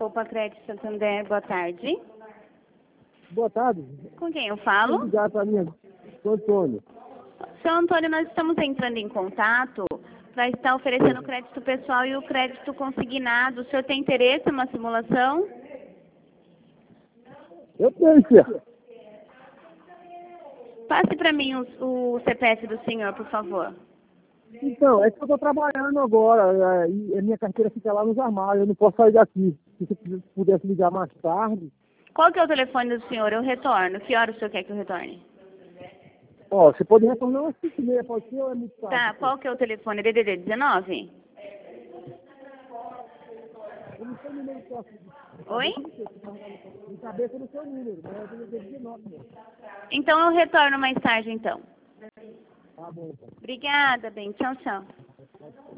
Opa Crédito Santander, boa tarde. Boa tarde. Com quem eu falo? Ligar para mim, sou Antônio. Seu Antônio, nós estamos entrando em contato para estar oferecendo o crédito pessoal e o crédito consignado. O senhor tem interesse em uma simulação? Eu tenho, tia. Passe para mim o CPF do senhor, por favor. Então, é que eu estou trabalhando agora e a minha carteira fica lá nos armários, eu não posso sair daqui. Se você pudesse ligar mais tarde. Qual que é o telefone do senhor? Eu retorno. Que hora o senhor quer que eu retorne? Ó, você pode retornar umas 5h30, pode ser ou é muito tarde? Tá, qual que é o telefone? DDD 19? Eu não sei o número que eu acho. Oi? De cabeça eu não sei o número, mas eu tenho 19 mesmo. Então eu retorno mais tarde, então. Tá bom. Obrigada, bem. Tchau, tchau.